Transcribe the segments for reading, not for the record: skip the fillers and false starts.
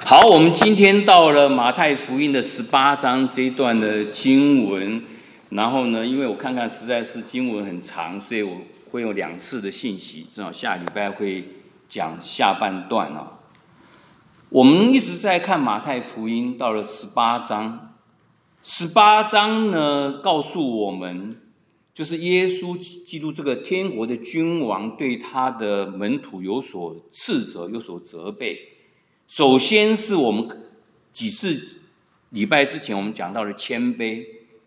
好，我们今天到了马太福音的18章这一段的经文，然后呢，因为我看看实在是经文很长，所以我会有2次的信息，正好下礼拜会讲下半段啊。我们一直在看马太福音，到了18章，18章呢告诉我们，就是耶稣基督这个天国的君王对他的门徒有所斥责，有所责备。首先是我们几次礼拜之前我们讲到的谦卑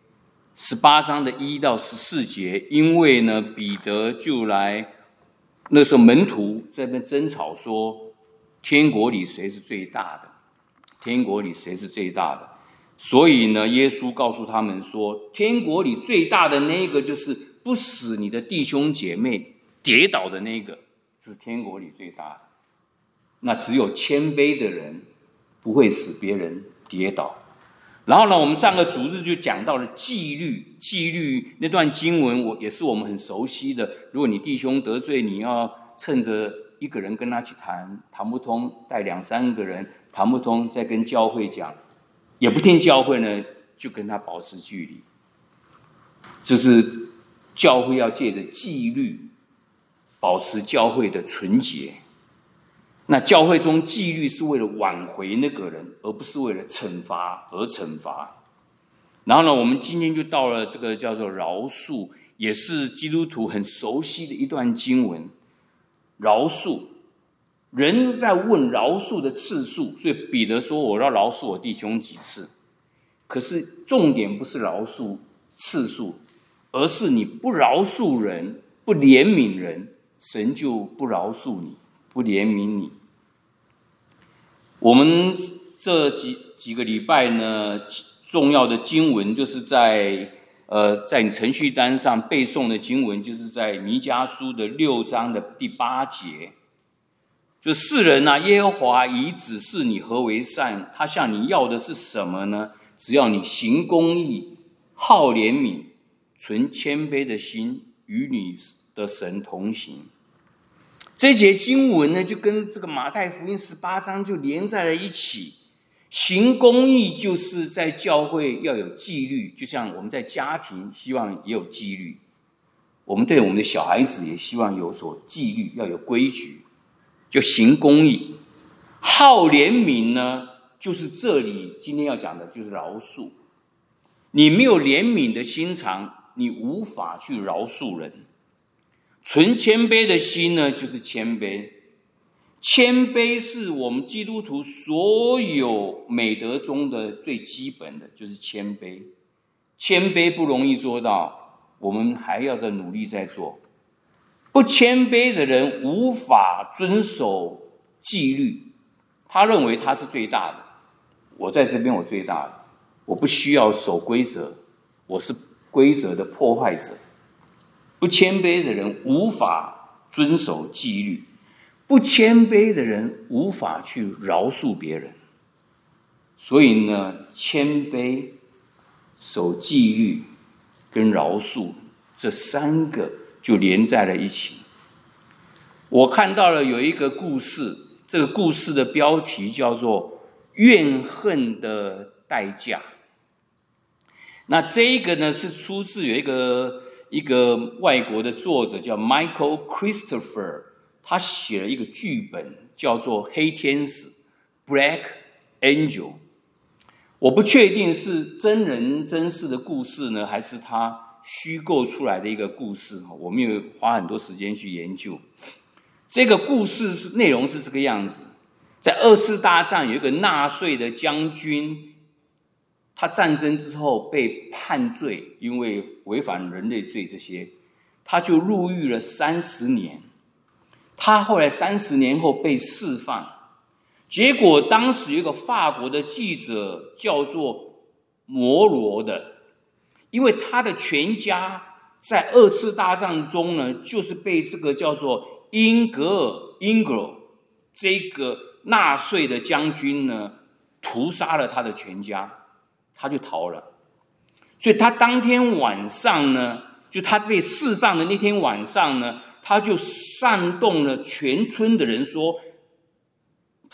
，18章的1到14节，因为呢彼得就来，那时候门徒在那边争吵说，天国里谁是最大的？天国里谁是最大的？所以呢，耶稣告诉他们说，天国里最大的那个就是不使你的弟兄姐妹跌倒的那个，这是天国里最大的。那只有谦卑的人不会使别人跌倒。然后呢，我们上个主日就讲到了纪律那段经文，也是我们很熟悉的。如果你弟兄得罪，你要趁着一个人跟他去谈不通，带2、3个人谈不通，再跟教会讲，也不听教会呢，就跟他保持距离。就是教会要借着纪律保持教会的纯洁。那教会中纪律是为了挽回那个人，而不是为了惩罚而惩罚。然后呢，我们今天就到了这个叫做饶恕，也是基督徒很熟悉的一段经文。饶恕，人在问饶恕的次数，所以彼得说我要饶恕我弟兄几次。可是重点不是饶恕次数，而是你不饶恕人，不怜悯人，神就不饶恕你，不怜悯你。我们这几个礼拜呢，重要的经文就是在你程序单上背诵的经文，就是在弥迦书的6章的第8节。就世人啊，耶和华已指示你何为善，他向你要的是什么呢？只要你行公义，好怜悯，存谦卑的心，与你的神同行。这节经文呢，就跟这个马太福音18章就连在了一起。行公义就是在教会要有纪律，就像我们在家庭希望也有纪律，我们对我们的小孩子也希望有所纪律，要有规矩，就行公义。好怜悯呢，就是这里今天要讲的就是饶恕。你没有怜悯的心肠，你无法去饶恕人。存谦卑的心呢，就是谦卑。谦卑是我们基督徒所有美德中的最基本的，就是谦卑。谦卑不容易做到，我们还要再努力在做。不谦卑的人无法遵守纪律，他认为他是最大的，我在这边我最大的，我不需要守规则，我是规则的破坏者。不谦卑的人无法遵守纪律，不谦卑的人无法去饶恕别人。所以呢，谦卑、守纪律跟饶恕这3个就连在了一起。我看到了有一个故事，这个故事的标题叫做怨恨的代价。那这一个呢，是出自有一个外国的作者叫 Michael Christopher， 他写了一个剧本叫做黑天使 Black Angel。 我不确定是真人真事的故事呢，还是他虚构出来的一个故事，我没有花很多时间去研究。这个故事内容是这个样子，在2次大战有一个纳粹的将军，他战争之后被判罪，因为违反人类罪这些，他就入狱了30年。他后来30年后被释放，结果当时有一个法国的记者叫做摩罗的，因为他的全家在2次大战中呢，就是被这个叫做英格尔这个纳粹的将军呢屠杀了他的全家，他就逃了。所以他当天晚上呢，就他被释放的那天晚上呢，他就煽动了全村的人说，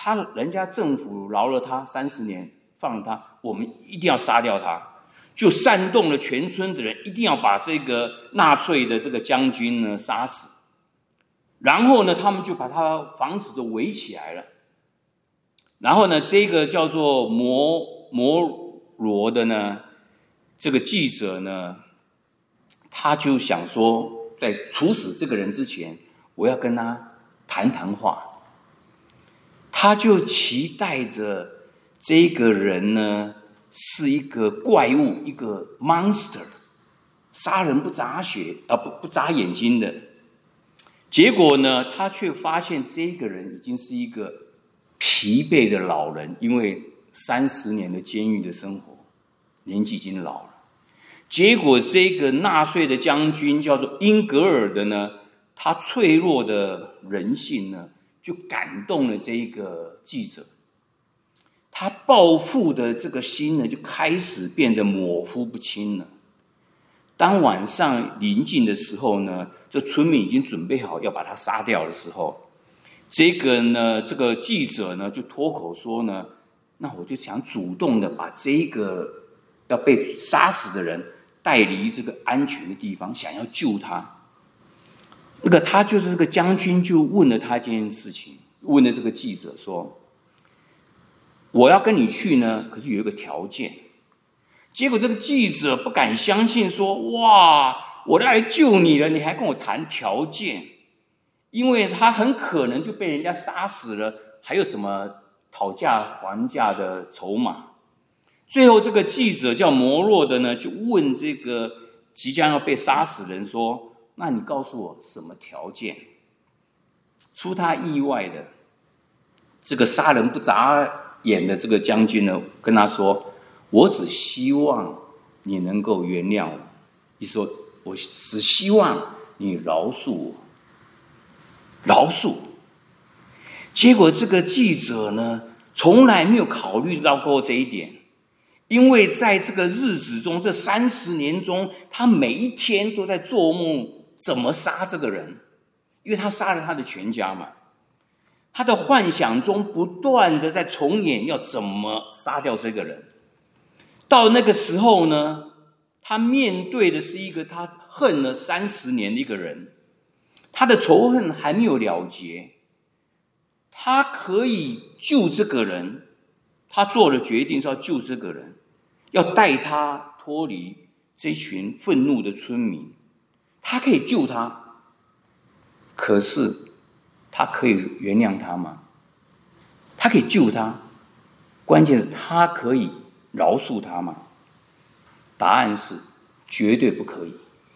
人家政府饶了他30年，放了他，我们一定要杀掉他。就煽动了全村的人，一定要把这个纳粹的这个将军呢杀死。然后呢，他们就把他房子都围起来了。然后呢，这个叫做摩罗的呢，这个记者呢，他就想说，在处死这个人之前，我要跟他谈话。他就期待着这个人呢是一个怪物，一个 monster， 杀人不眨血不眨眼睛的。结果呢，他却发现这个人已经是一个疲惫的老人，因为30年的监狱的生活，年纪已经老了。结果这个纳粹的将军叫做英格尔的呢，他脆弱的人性呢，就感动了这个记者。他报复的这个心呢，就开始变得模糊不清了。当晚上临近的时候呢，这村民已经准备好要把他杀掉的时候，这个记者呢就脱口说呢，那我就想主动的把这个要被杀死的人带离这个安全的地方，想要救他。他就是这个将军就问了他一件事情，问了这个记者说，我要跟你去呢，可是有一个条件。结果这个记者不敢相信，说哇，我都来救你了，你还跟我谈条件？因为他很可能就被人家杀死了，还有什么讨价还价的筹码？最后这个记者叫摩洛的呢，就问这个即将要被杀死的人说，那你告诉我什么条件？出他意外的，这个杀人不眨眼的这个将军呢，跟他说，我只希望你能够原谅我。你说，我只希望你饶恕我。饶恕。结果这个记者呢，从来没有考虑到过这一点，因为在这个日子中，这30年中，他每一天都在做梦怎么杀这个人，因为他杀了他的全家嘛。他的幻想中不断的在重演要怎么杀掉这个人。到那个时候呢，他面对的是一个他恨了30年的一个人，他的仇恨还没有了结，他可以救这个人，他做了决定是要救这个人，要带他脱离这群愤怒的村民，他可以救他，可是他可以原谅他吗？他可以救他，关键是他可以饶恕他吗？答案是绝对不可以，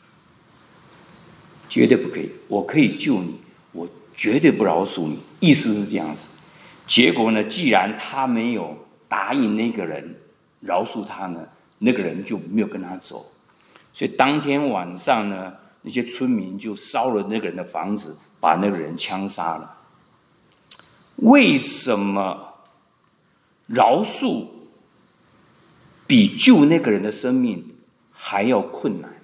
绝对不可以。我可以救你，我绝对不饶恕你，意思是这样子。结果呢，既然他没有答应那个人饶恕他呢，那个人就没有跟他走。所以当天晚上呢，那些村民就烧了那个人的房子，把那个人枪杀了。为什么饶恕比救那个人的生命还要困难？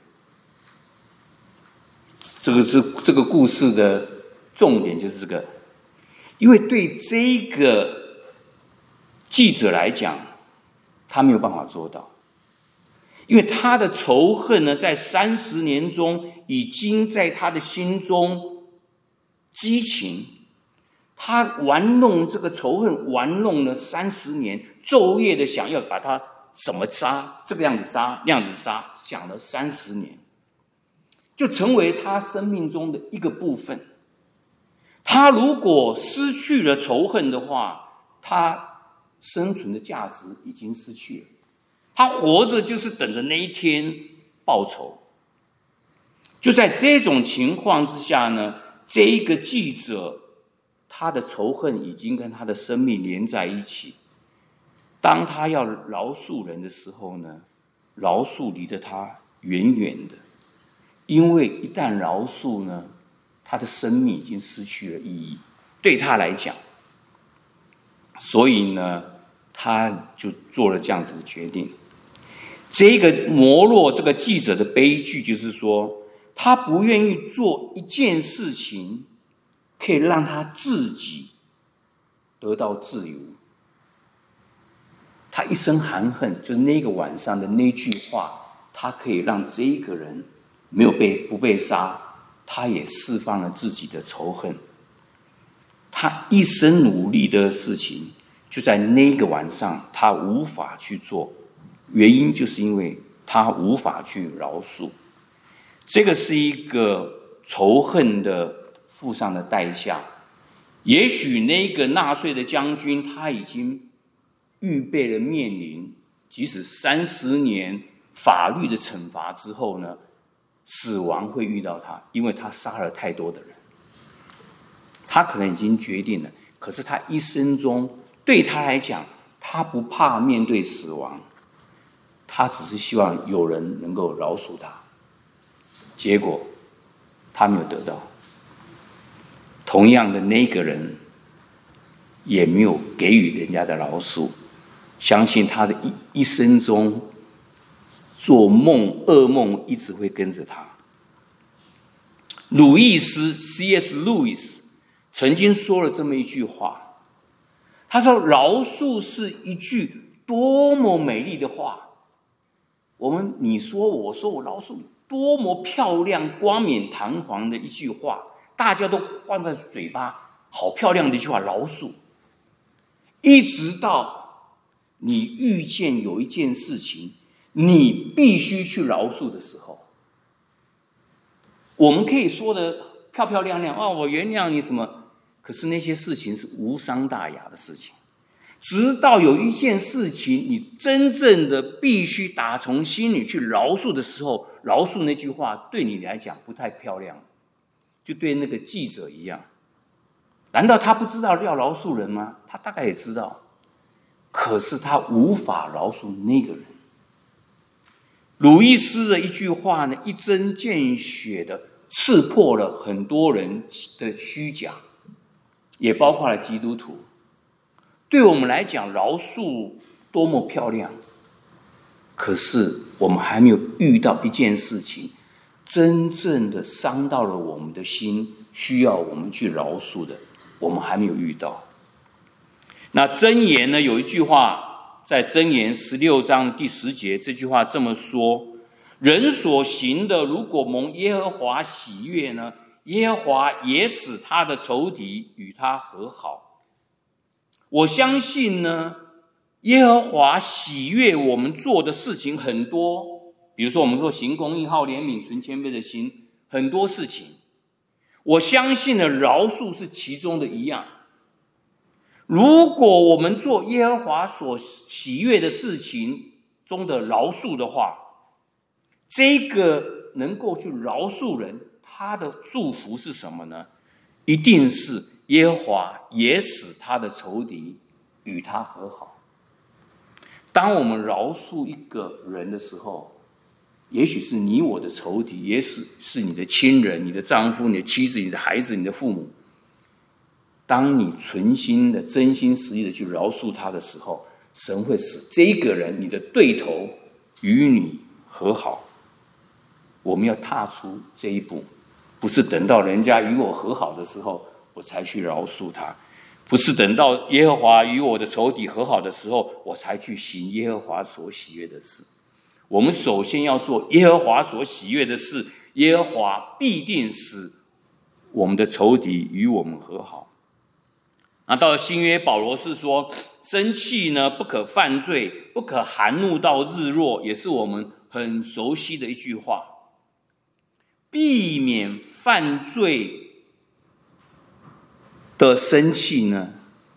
这个故事的重点就是这个，因为对这个记者来讲，他没有办法做到，因为他的仇恨呢，在30年中已经在他的心中激情。他玩弄这个仇恨，玩弄了30年，昼夜的想要把他怎么杀，这个样子杀，那样子杀，想了30年，就成为他生命中的一个部分。他如果失去了仇恨的话，他生存的价值已经失去了。他活着就是等着那一天报仇。就在这种情况之下呢，这一个记者，他的仇恨已经跟他的生命连在一起。当他要饶恕人的时候呢，饶恕离着他远远的，因为一旦饶恕呢，他的生命已经失去了意义，对他来讲。所以呢，他就做了这样子的决定。这个摩洛这个记者的悲剧就是说，他不愿意做一件事情可以让他自己得到自由。他一生含恨，就是那个晚上的那句话，他可以让这一个人不被杀，他也释放了自己的仇恨。他一生努力的事情，就在那个晚上他无法去做，原因就是因为他无法去饶恕。这个是一个仇恨的付上的代价。也许那个纳粹的将军他已经预备了面临即使30年法律的惩罚之后呢，死亡会遇到他，因为他杀了太多的人。他可能已经决定了，可是他一生中对他来讲，他不怕面对死亡，他只是希望有人能够饶恕他。结果他没有得到，同样的那个人也没有给予人家的饶恕。相信他的一生中做噩梦一直会跟着他。鲁易斯 C.S. 路易斯曾经说了这么一句话，他说饶恕是一句多么美丽的话。你说我说我饶恕，多么漂亮冠冕堂皇的一句话，大家都放在嘴巴，好漂亮的一句话，饶恕。一直到你遇见有一件事情你必须去饶恕的时候，我们可以说的漂漂亮亮，我原谅你什么，可是那些事情是无伤大雅的事情。直到有一件事情你真正的必须打从心里去饶恕的时候，饶恕那句话对你来讲不太漂亮，就对那个记者一样。难道他不知道要饶恕人吗？他大概也知道，可是他无法饶恕那个人。鲁易斯的一句话呢，一针见血的刺破了很多人的虚假，也包括了基督徒。对我们来讲，饶恕多么漂亮，可是我们还没有遇到一件事情真正的伤到了我们的心，需要我们去饶恕的，我们还没有遇到。那箴言呢，有一句话在箴言16章第10节，这句话这么说：人所行的如果蒙耶和华喜悦呢，耶和华也使他的仇敌与他和好。我相信呢，耶和华喜悦我们做的事情很多，比如说我们说行公义、好怜悯、存谦卑的心，很多事情。我相信呢，饶恕是其中的一样。如果我们做耶和华所喜悦的事情中的饶恕的话，这个能够去饶恕人，他的祝福是什么呢？一定是耶和华也使他的仇敌与他和好。当我们饶恕一个人的时候，也许是你我的仇敌，也许是你的亲人、你的丈夫、你的妻子、你的孩子、你的父母。当你存心的、真心实意的去饶恕他的时候，神会使这个人、你的对头与你和好。我们要踏出这一步，不是等到人家与我和好的时候我才去饶恕他，不是等到耶和华与我的仇敌和好的时候我才去行耶和华所喜悦的事。我们首先要做耶和华所喜悦的事，耶和华必定使我们的仇敌与我们和好。那到了新约，保罗是说，生气呢不可犯罪，不可含怒到日落，也是我们很熟悉的一句话。避免犯罪的生气呢，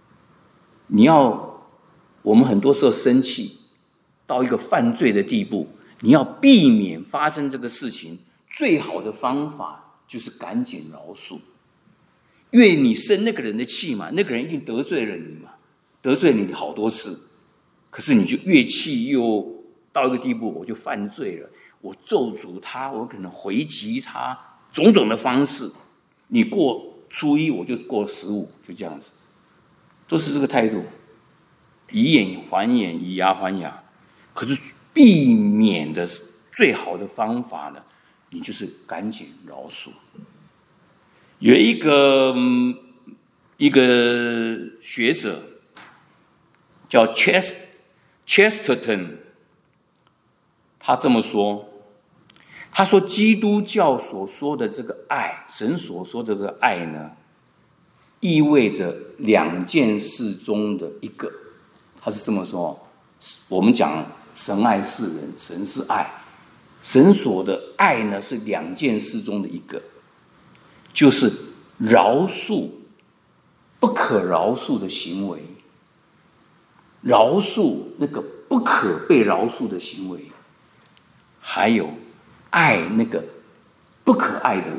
我们很多时候生气到一个犯罪的地步，你要避免发生这个事情，最好的方法就是赶紧饶恕。因为你生那个人的气嘛，那个人一定得罪了你嘛，得罪你好多次，可是你就越气又到一个地步，我就犯罪了，我咒诅他，我可能回击他，种种的方式。你过初一，我就过15，就这样子，都是这个态度，以眼还眼，以牙还牙。可是避免的最好的方法呢，你就是赶紧饶恕。有一个一个学者叫 Chesterton， 他这么说，他说基督教所说的这个爱，神所说的这个爱呢，意味着两件事中的一个。他是这么说，我们讲神爱世人，神是爱，神所的爱呢是两件事中的一个，就是饶恕不可饶恕的行为，饶恕那个不可被饶恕的行为，还有爱那个不可爱的人。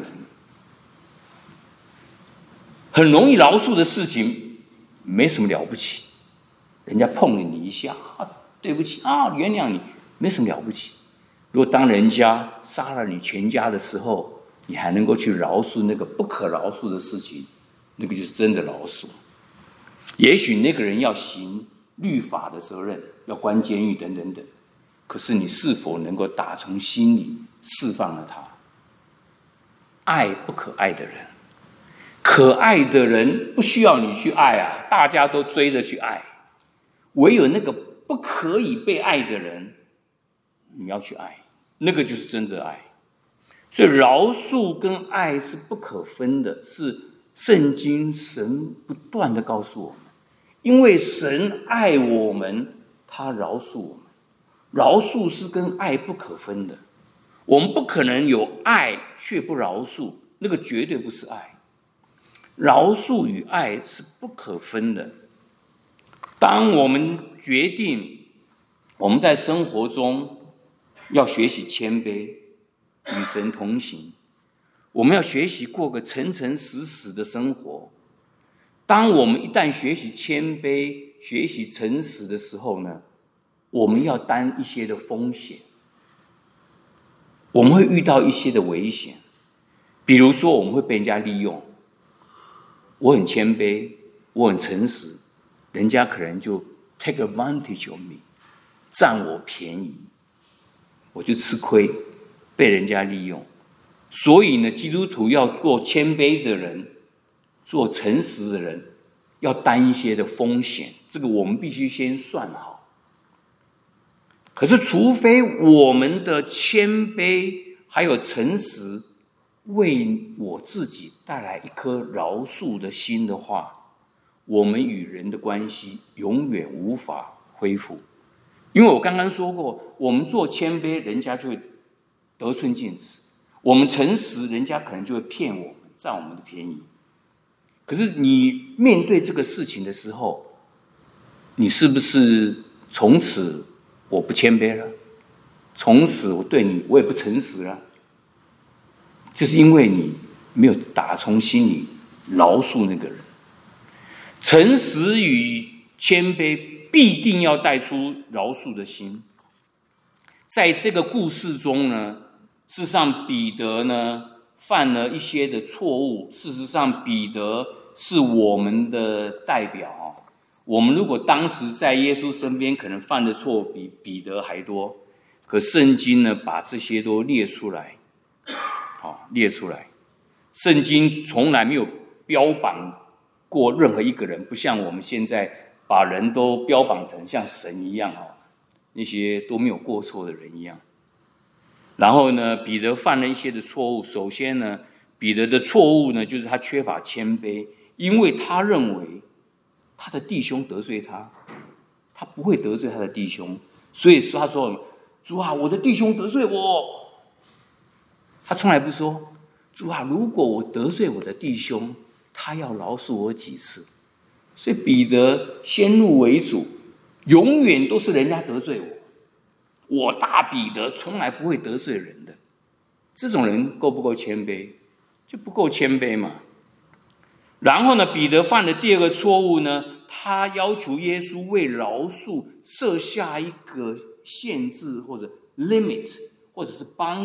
很容易饶恕的事情没什么了不起，人家碰了你一下对不起原谅你，没什么了不起。如果当人家杀了你全家的时候，你还能够去饶恕那个不可饶恕的事情，那个就是真的饶恕。也许那个人要行律法的责任，要关监狱等等等，可是你是否能够打从心里释放了他？爱不可爱的人，可爱的人不需要你去爱啊，大家都追着去爱，唯有那个不可以被爱的人，你要去爱，那个就是真的爱。所以饶恕跟爱是不可分的，是圣经神不断的告诉我们，因为神爱我们，他饶恕我们。饶恕是跟爱不可分的，我们不可能有爱却不饶恕，那个绝对不是爱。饶恕与爱是不可分的。当我们决定我们在生活中要学习谦卑，与神同行，我们要学习过个诚诚实实的生活。当我们一旦学习谦卑、学习诚实的时候呢，我们要担一些的风险，我们会遇到一些的危险。比如说我们会被人家利用，我很谦卑，我很诚实，人家可能就 take advantage of me， 占我便宜，我就吃亏，被人家利用。所以呢，基督徒要做谦卑的人，做诚实的人，要担一些的风险，这个我们必须先算好。可是除非我们的谦卑还有诚实为我自己带来一颗饶恕的心的话，我们与人的关系永远无法恢复。因为我刚刚说过，我们做谦卑，人家就会得寸进尺；我们诚实，人家可能就会骗我们，占我们的便宜。可是你面对这个事情的时候，你是不是从此我不谦卑了？从此我对你我也不诚实了？就是因为你没有打从心里饶恕那个人。诚实与谦卑必定要带出饶恕的心。在这个故事中呢，事实上彼得呢犯了一些的错误，事实上彼得是我们的代表。我们如果当时在耶稣身边，可能犯的错比彼得还多，可圣经呢把这些都列出来，列出来。圣经从来没有标榜过任何一个人，不像我们现在把人都标榜成像神一样，那些都没有过错的人一样。然后呢，彼得犯了一些的错误。首先呢，彼得的错误呢，就是他缺乏谦卑，因为他认为他的弟兄得罪他，他不会得罪他的弟兄，所以说他说：“主啊，我的弟兄得罪我。”他从来不说：“主啊，如果我得罪我的弟兄，他要饶恕我几次。”所以彼得先入为主，永远都是人家得罪我。我大彼得从来不会得罪人的。这种人够不够谦卑？就不够谦卑嘛。然后呢，彼得犯的第二个错误呢，他要求耶稣为饶恕设下一个限制或者 limit 或者是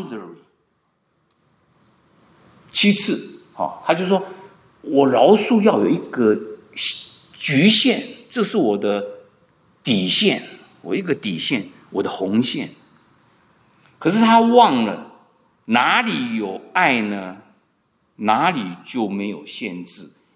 boundary。7次，他就说我饶恕要有一个局限，这是我的底线，我一个底线，我的红线。可是他忘了，哪里有爱呢，哪里就没有限制。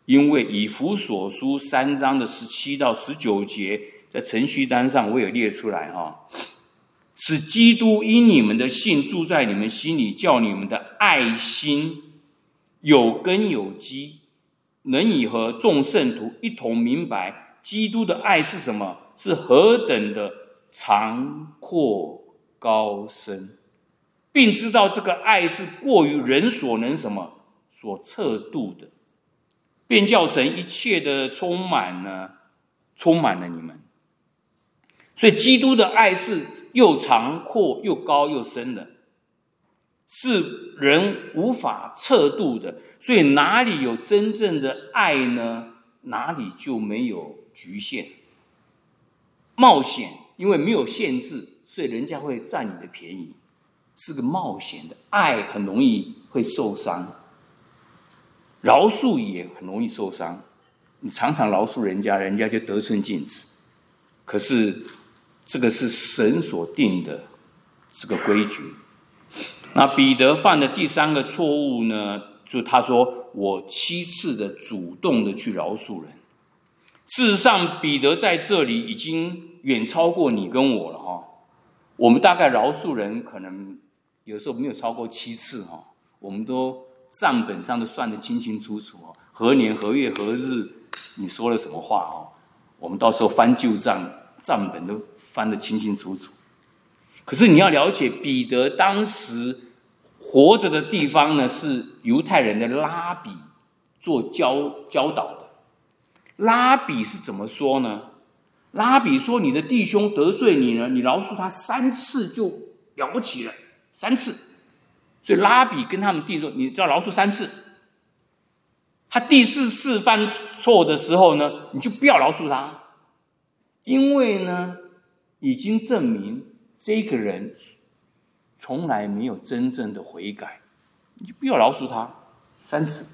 因为以弗所书3章的17到19节，在程序单上我有列出来使基督因你们的信住在你们心里，叫你们的爱心有根有基，能以和众圣徒一同明白基督的爱是什么，是何等的长阔高深，并知道这个爱是过于人所能什么所测度的，便叫神一切的充满了你们。所以基督的爱是又长阔又高又深的，是人无法测度的。所以哪里有真正的爱呢？哪里就没有局限。冒险因为没有限制，所以人家会占你的便宜，是个冒险的。爱很容易会受伤，饶恕也很容易受伤。你常常饶恕人家，人家就得寸进尺。可是这个是神所定的这个规矩。那彼得犯的第3个错误呢，就他说我7次的主动的去饶恕人。事实上彼得在这里已经远超过你跟我了我们大概饶恕人可能有时候没有超过7次我们都账本上都算得清清楚楚何年何月何日你说了什么话我们到时候翻旧账本都翻得清清楚楚。可是你要了解，彼得当时活着的地方呢，是犹太人的拉比做教导的。拉比是怎么说呢？拉比说你的弟兄得罪你呢，你饶恕他3次就了不起了，3次。所以拉比跟他们弟兄说，你只要饶恕3次，他第4次犯错的时候呢，你就不要饶恕他，因为呢已经证明这个人从来没有真正的悔改，你就不要饶恕他3次。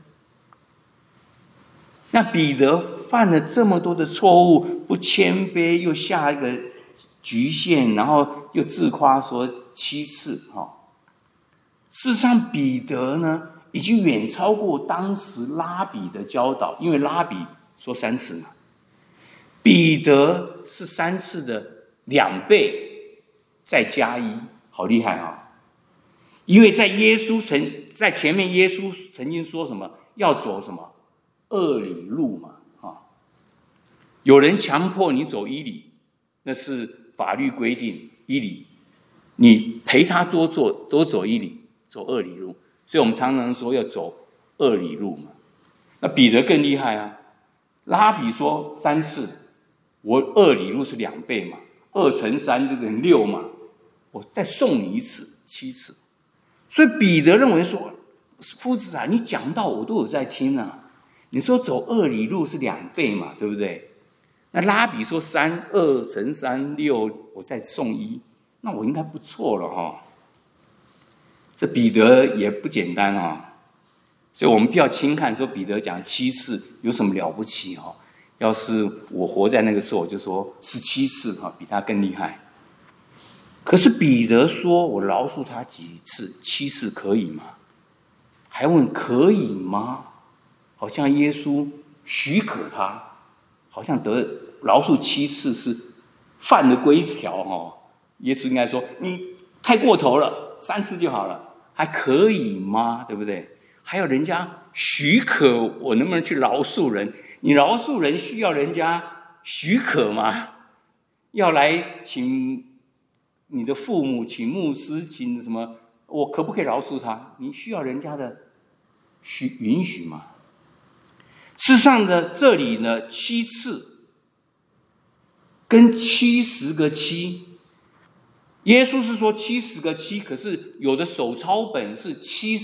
那彼得犯了这么多的错误，不谦卑，又下一个局限，然后又自夸说7次事实上彼得呢已经远超过当时拉比的教导，因为拉比说3次嘛，彼得是3次的2倍再加1，好厉害因为在前面耶稣曾经说什么，要走什么2里路嘛有人强迫你走1里，那是法律规定1里，你陪他多走1里，走2里路。所以我们常常说要走2里路嘛。那彼得更厉害拉比说3次，我2里路是2倍嘛，2乘3就等于6嘛，我再送你1次，7次。所以彼得认为说，夫子你讲道我都有在听你说走2里路是2倍嘛，对不对？那拉比说2乘3 6，我再送1，那我应该不错了这彼得也不简单所以我们不要轻看说彼得讲7次有什么了不起要是我活在那个时候，我就说17次比他更厉害。可是彼得说我饶恕他几次？7次可以吗？还问可以吗？好像耶稣许可他，好像得饶恕7次是犯了规条耶稣应该说你太过头了，3次就好了，还可以吗？对不对？还有人家许可我能不能去饶恕人？你饶恕人需要人家许可吗？要来请你的父母，请牧师，请什么？我可不可以饶恕他？你需要人家的允许吗？事实上呢，这里呢7次跟70个7，耶稣是说70个7，可是有的手抄本是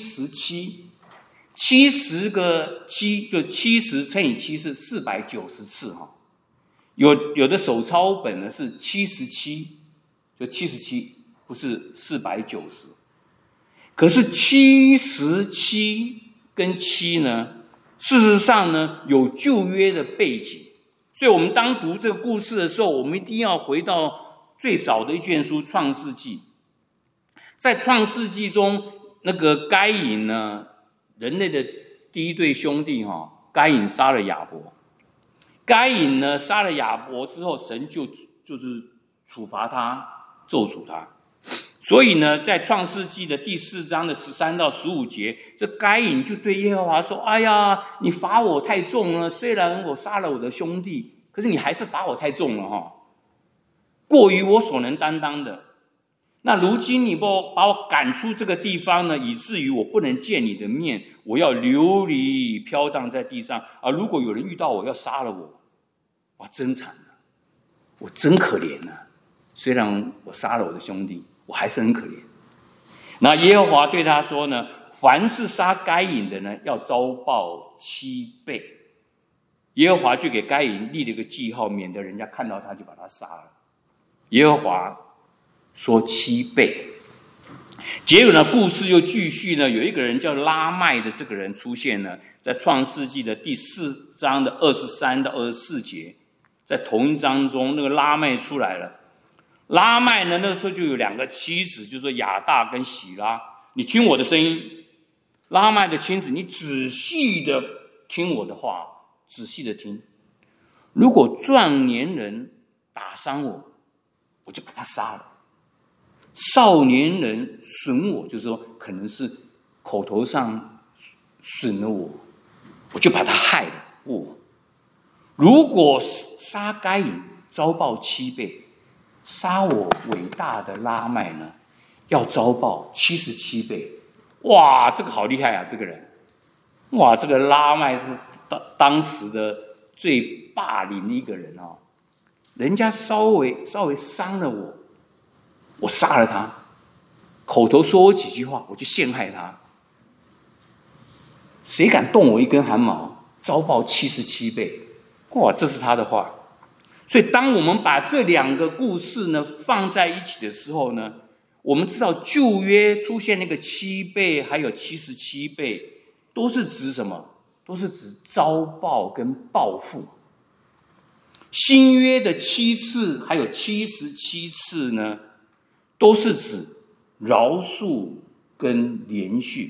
77，70个7就70乘以7是490次有的手抄本呢是77，就77，不是490。可是77跟7呢，事实上呢有旧约的背景，所以我们当读这个故事的时候，我们一定要回到最早的一卷书《创世纪》。在《创世纪》中，那个该隐呢，人类的第一对兄弟该隐杀了亚伯。该隐呢杀了亚伯之后，神就是处罚他，咒诅他。所以呢，在创世纪的第4章的13到15节，这该隐就对耶和华说：“哎呀，你罚我太重了，虽然我杀了我的兄弟，可是你还是罚我太重了哈，过于我所能担当的。那如今你把我赶出这个地方呢，以至于我不能见你的面，我要流离飘荡在地上啊！如果有人遇到我要杀了我，哇，真惨啊！我真可怜啊！虽然我杀了我的兄弟，我还是很可怜。那耶和华对他说呢，凡是杀该隐的呢，要遭报7倍。耶和华就给该隐立了一个记号，免得人家看到他就把他杀了。耶和华说7倍。结果呢，故事又继续呢，有一个人叫拉麦的这个人出现呢，在创世纪的第4章的23到24节，在同一章中，那个拉麦出来了。拉麦呢，那个时候就有2个妻子，就是说亚大跟喜拉。你听我的声音，拉麦的妻子，你仔细的听我的话，仔细的听。如果壮年人打伤我，我就把他杀了；少年人损我，就是说可能是口头上损了我，我就把他害了。如果杀该隐，遭报7倍。杀我伟大的拉麦呢，要遭报77倍。哇，这个好厉害啊！这个人，哇，这个拉麦是当时的最霸凌的一个人哦。人家稍微伤了我，我杀了他；口头说我几句话，我就陷害他。谁敢动我一根汗毛，遭报77倍。哇，这是他的话。所以当我们把这2个故事呢放在一起的时候呢，我们知道旧约出现那个7倍还有77倍，都是指什么？都是指遭报跟报复。新约的7次还有77次呢，都是指饶恕跟连续。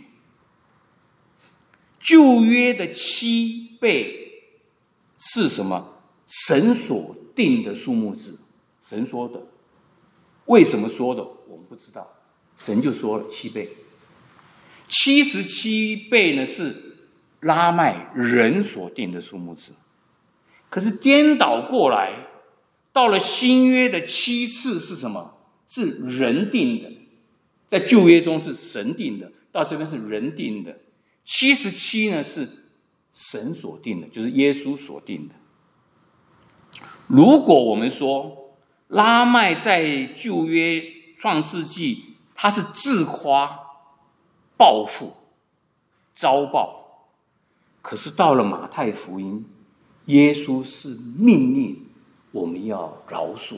旧约的7倍是什么？神所定的数目字，神说的。为什么说的我们不知道，神就说了7倍。77倍呢是拉麦人所定的数目字。可是颠倒过来，到了新约的7次是什么？是人定的。在旧约中是神定的，到这边是人定的。77呢是神所定的，就是耶稣所定的。如果我们说拉麦在旧约创世纪，他是自夸、报复、遭报，可是到了马太福音，耶稣是命令我们要饶恕。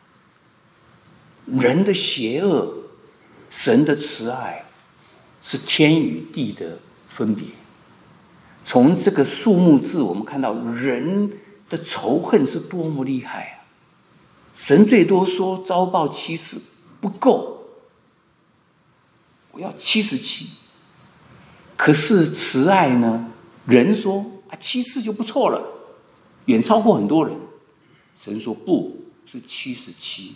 人的邪恶，神的慈爱，是天与地的分别。从这个数目字，我们看到人的仇恨是多么厉害啊！神最多说遭报7次不够，我要77。可是慈爱呢？人说7次就不错了，远超过很多人。神说不是77。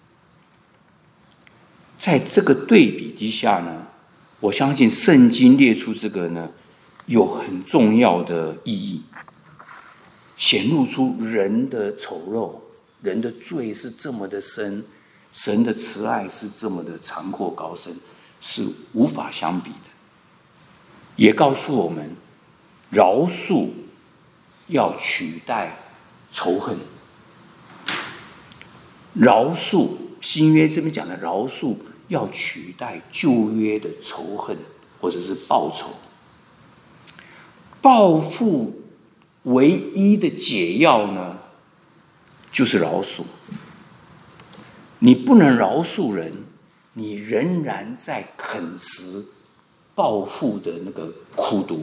在这个对比之下呢，我相信圣经列出这个呢，有很重要的意义。显露出人的丑陋，人的罪是这么的深，神的慈爱是这么的长阔高深，是无法相比的。也告诉我们，饶恕要取代仇恨。饶恕，新约这边讲的饶恕要取代旧约的仇恨或者是报仇。报复唯一的解药呢，就是饶恕。你不能饶恕人，你仍然在啃食报复的那个苦毒。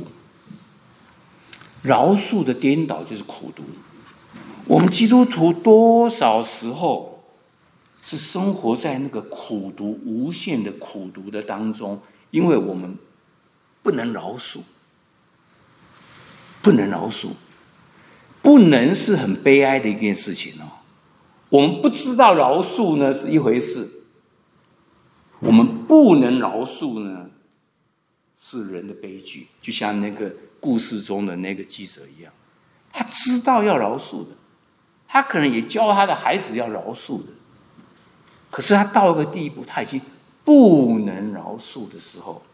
饶恕的颠倒就是苦毒。我们基督徒多少时候是生活在那个苦毒、无限的苦毒的当中，因为我们不能饶恕。 不能饶恕，不能是很悲哀的一件事情哦。我们不知道饶恕呢是一回事，我们不能饶恕呢是人的悲剧，就像那个故事中的那个记者一样，他知道要饶恕的，他可能也教他的孩子要饶恕的，可是他到一个地步，他已经不能饶恕的时候，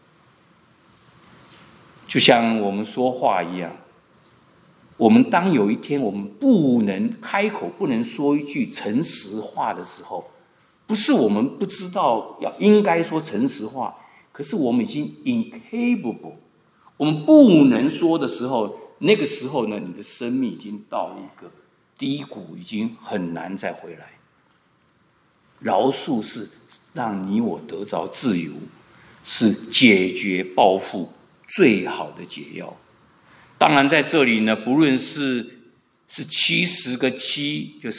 就像我们说话一样，我们当有一天我们不能开口，不能说一句诚实话的时候，不是我们不知道应该说诚实话，可是我们已经 incapable， 我们不能说的时候，那个时候呢，你的生命已经到一个低谷，已经很难再回来。饶恕是让你我得着自由，是解决报复最好的解药。当然在这里呢，不论是70个7，就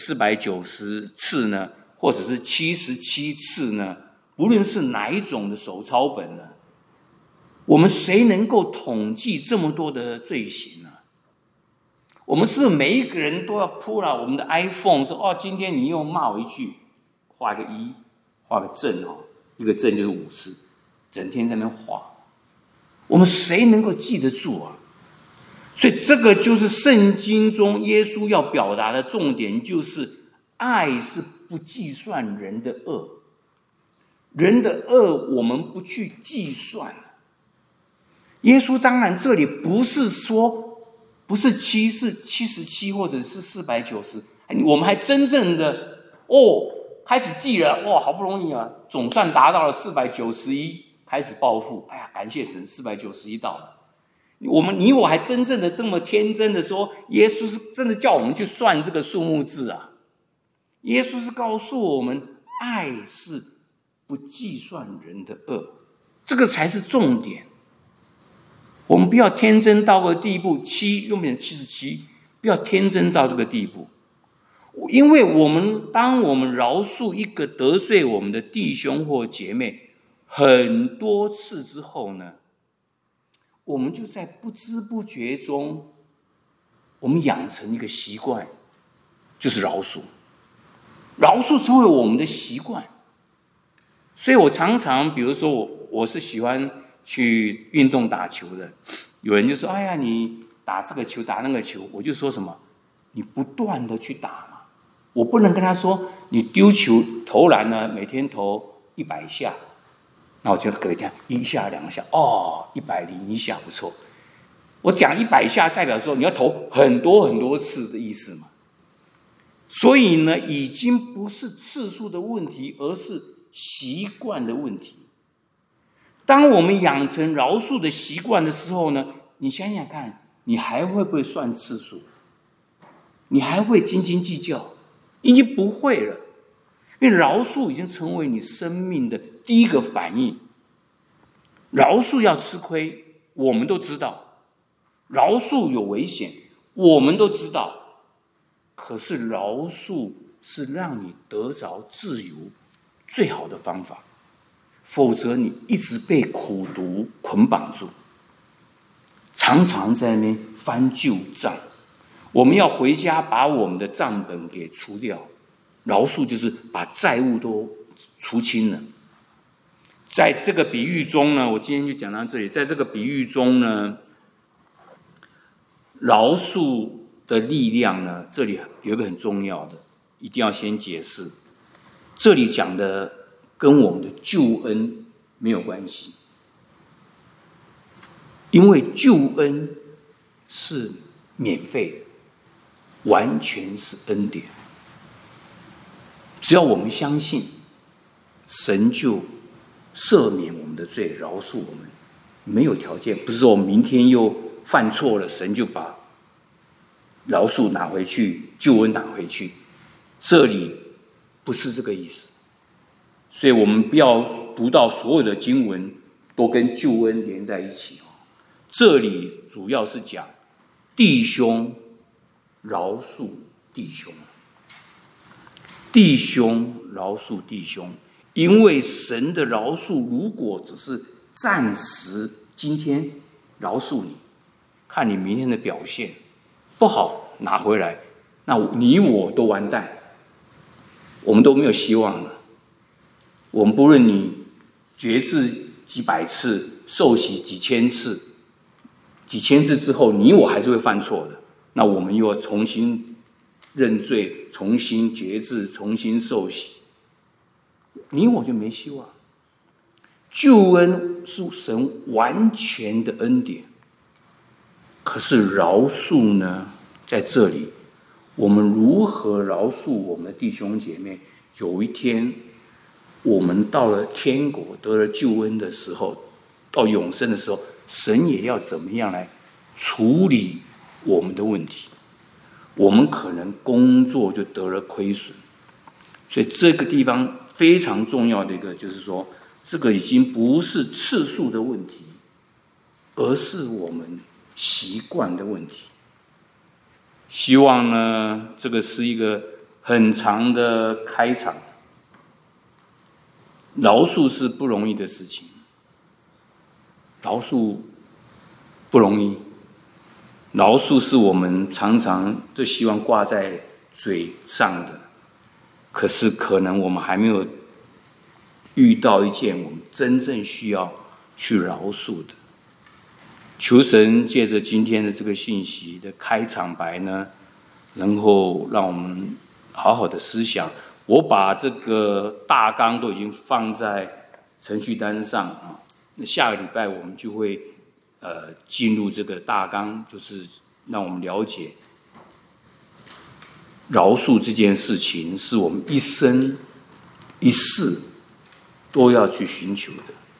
490次呢，或者是77次呢，不论是哪一种的手抄本呢，我们谁能够统计这么多的罪行呢？我们是不是每一个人都要铺了我们的 iPhone 说哦，今天你又骂我一句，画个1，画个正哦，一个正就是5次，整天在那边画，我们谁能够记得住啊？所以这个就是圣经中耶稣要表达的重点，就是爱是不计算人的恶，人的恶我们不去计算。耶稣当然这里不是说不是7，是77或者是490，我们还真正的开始记了，哇，好不容易啊，总算达到了491，开始报复，哎呀，感谢神，491到了。你我还真正的这么天真的说，耶稣是真的叫我们去算这个数目字啊？耶稣是告诉我们，爱是不计算人的恶，这个才是重点。我们不要天真到个地步，7又变成77，不要天真到这个地步。因为当我们饶恕一个得罪我们的弟兄或姐妹很多次之后呢，我们就在不知不觉中，我们养成一个习惯，就是饶恕。饶恕成为我们的习惯。所以我常常，比如说我是喜欢去运动打球的，有人就说：“哎呀，你打这个球，打那个球。”我就说什么：“你不断的去打嘛。”我不能跟他说：“你丢球投篮呢，每天投100下。”那我就给他讲1下2下，101下不错。我讲100下，代表说你要投很多很多次的意思嘛。所以呢，已经不是次数的问题，而是习惯的问题。当我们养成饶恕的习惯的时候呢，你想想看，你还会不会算次数？你还会斤斤计较？已经不会了。因为饶恕已经成为你生命的第一个反应。饶恕要吃亏，我们都知道；饶恕有危险，我们都知道。可是饶恕是让你得着自由最好的方法，否则你一直被苦毒捆绑住，常常在那边翻旧账。我们要回家把我们的账本给除掉。饶恕就是把债务都除清了。在这个比喻中呢，我今天就讲到这里。在这个比喻中呢，饶恕的力量呢，这里有一个很重要的，一定要先解释。这里讲的跟我们的救恩没有关系，因为救恩是免费的，完全是恩典。只要我们相信，神就赦免我们的罪，饶恕我们，没有条件。不是说我们明天又犯错了，神就把饶恕拿回去，救恩拿回去。这里不是这个意思。所以我们不要读到所有的经文都跟救恩连在一起。这里主要是讲弟兄饶恕弟兄，弟兄饶恕弟兄，因为神的饶恕如果只是暂时，今天饶恕你， 看你明天的表现，不好拿回来，那你我都完蛋，我们都没有希望了。我们不论你决志几百次，受洗几千次，几千次之后，你我还是会犯错的。那我们又要重新认罪，重新决志，重新受洗，你我就没希望。救恩是神完全的恩典，可是饶恕呢？在这里，我们如何饶恕我们的弟兄姐妹？有一天，我们到了天国得了救恩的时候，到永生的时候，神也要怎么样来处理我们的问题？我们可能工作就得了亏损，所以这个地方非常重要的一个就是说，这个已经不是次数的问题，而是我们习惯的问题。希望呢，这个是一个很长的开场。饶恕是不容易的事情，饶恕不容易。饶恕是我们常常都希望挂在嘴上的，可是可能我们还没有遇到一件我们真正需要去饶恕的。求神借着今天的这个信息的开场白呢，能够让我们好好的思想。我把这个大纲都已经放在程序单上啊，那下个礼拜我们就会进入这个大纲，就是让我们了解饶恕这件事情是我们一生一世都要去寻求的。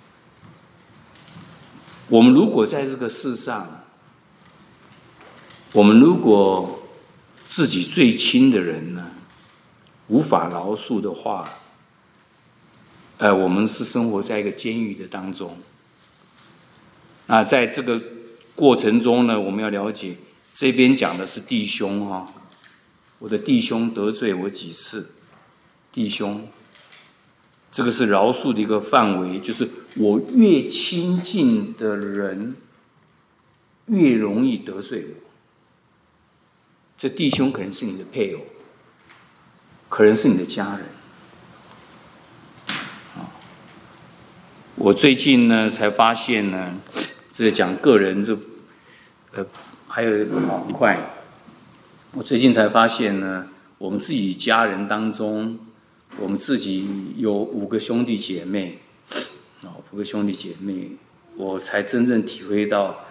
我们如果在这个世上，我们如果自己最亲的人呢，无法饶恕的话，我们是生活在一个监狱的当中。那在这个过程中呢，我们要了解，这边讲的是弟兄哈，我的弟兄得罪我几次，弟兄，这个是饶恕的一个范围，就是我越亲近的人，越容易得罪我。这弟兄可能是你的配偶，可能是你的家人。我最近呢才发现呢，这讲个人还有很快，我最近才发现呢，我们自己家人当中，我们自己有5个兄弟姐妹，5个兄弟姐妹，我才真正体会到，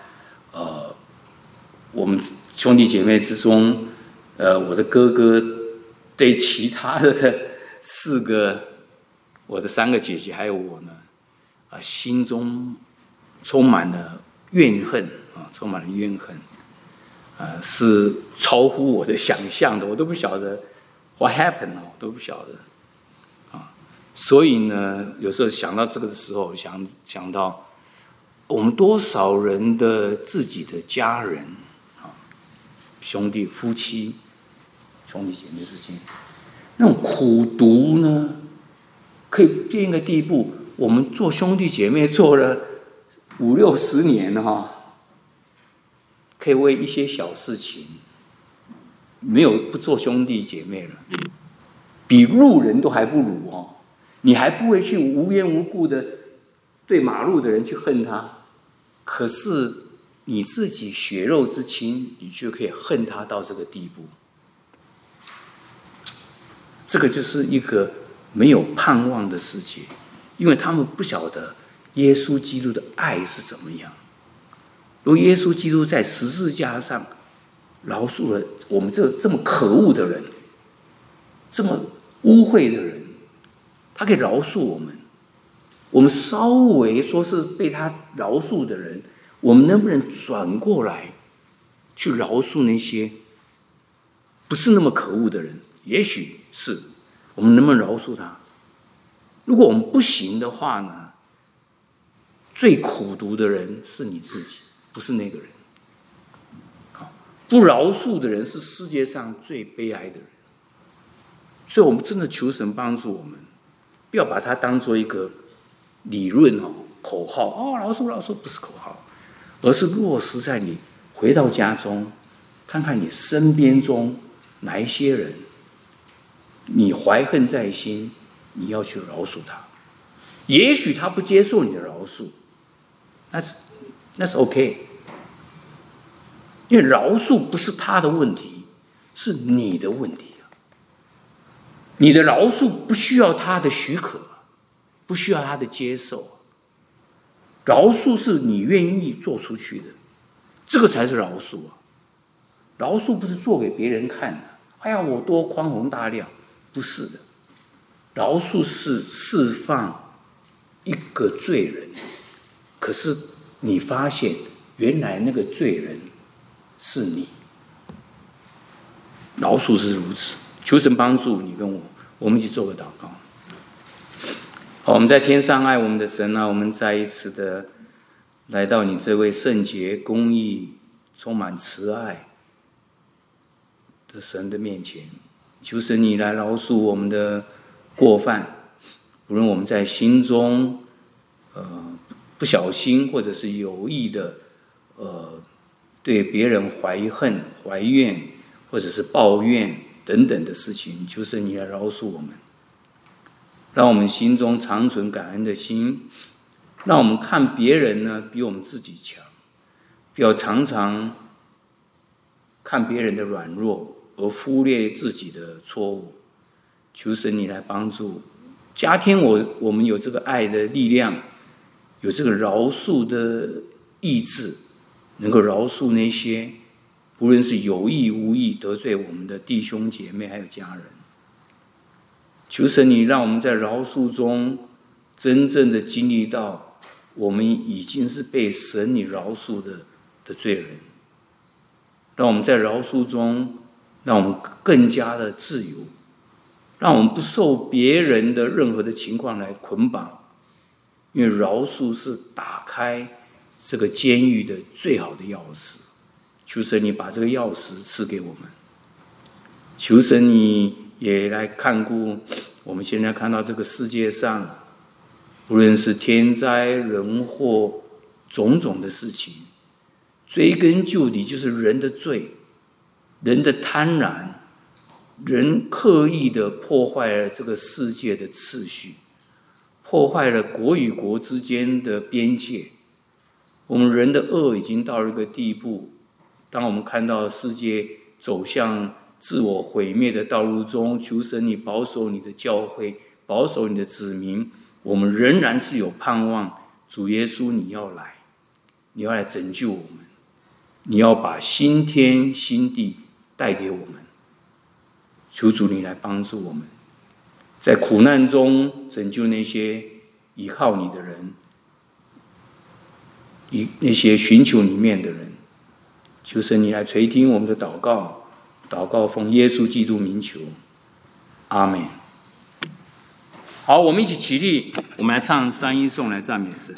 我们兄弟姐妹之中，我的哥哥对其他的4个，我的3个姐姐还有我呢，心中充满了怨恨充满了怨恨，是超乎我的想象的，我都不晓得 what happened 我都不晓得所以呢，有时候想到这个的时候，想到我们多少人的自己的家人兄弟夫妻兄弟姐妹之间，那种苦毒呢，可以变一个地步，我们做兄弟姐妹做了50、60年可以为一些小事情没有不做兄弟姐妹了，比路人都还不如你还不会去无缘无故的对马路的人去恨他，可是你自己血肉之亲，你就可以恨他到这个地步。这个就是一个没有盼望的世界，因为他们不晓得耶稣基督的爱是怎么样。由耶稣基督在十字架上饶恕了我们这么可恶的人，这么污秽的人，他可以饶恕我们。我们稍微说是被他饶恕的人，我们能不能转过来去饶恕那些不是那么可恶的人？也许是，我们能不能饶恕他？如果我们不行的话呢，最苦毒的人是你自己，不是那个人。不饶恕的人是世界上最悲哀的人。所以我们真的求神帮助我们，不要把它当作一个理论口号饶恕饶恕，不是口号，而是落实在你回到家中，看看你身边中哪一些人，你怀恨在心，你要去饶恕他。也许他不接受你的饶恕，那是 OK， 因为饶恕不是他的问题，是你的问题。你的饶恕不需要他的许可，不需要他的接受。饶恕是你愿意做出去的，这个才是饶恕啊！饶恕不是做给别人看的，哎呀，我多宽宏大量，不是的。饶恕是释放一个罪人，可是你发现原来那个罪人是你。饶恕是如此，求神帮助你跟我们一起做个祷告。好，我们在天上爱我们的神啊，我们再一次的来到你这位圣洁、公义、充满慈爱的神的面前，求神你来饶恕我们的过犯，无论我们在心中不小心或者是有意的对别人怀恨、怀怨或者是抱怨等等的事情，求神你来饶恕我们，让我们心中常存感恩的心，让我们看别人呢比我们自己强，不要常常看别人的软弱而忽略自己的错误。求神你来帮助加添我们有这个爱的力量，有这个饶恕的意志，能够饶恕那些不论是有意无意得罪我们的弟兄姐妹还有家人。求神你让我们在饶恕中真正的经历到我们已经是被神你饶恕的罪人，让我们在饶恕中让我们更加的自由，让我们不受别人的任何的情况来捆绑，因为饶恕是打开这个监狱的最好的钥匙。求神你把这个钥匙赐给我们，求神你也来看顾我们现在看到这个世界上，无论是天灾人祸种种的事情，追根究底就是人的罪，人的贪婪，人刻意的破坏了这个世界的秩序，破坏了国与国之间的边界。我们人的恶已经到了一个地步，当我们看到世界走向自我毁灭的道路中，求神你保守你的教会，保守你的子民，我们仍然是有盼望。主耶稣你要来，你要来拯救我们，你要把新天新地带给我们。求主你来帮助我们，在苦难中拯救那些依靠你的人，那些寻求你面的人。求神你来垂听我们的祷告，祷告奉耶稣基督名求，阿们。好，我们一起起立，我们来唱三一颂来赞美神。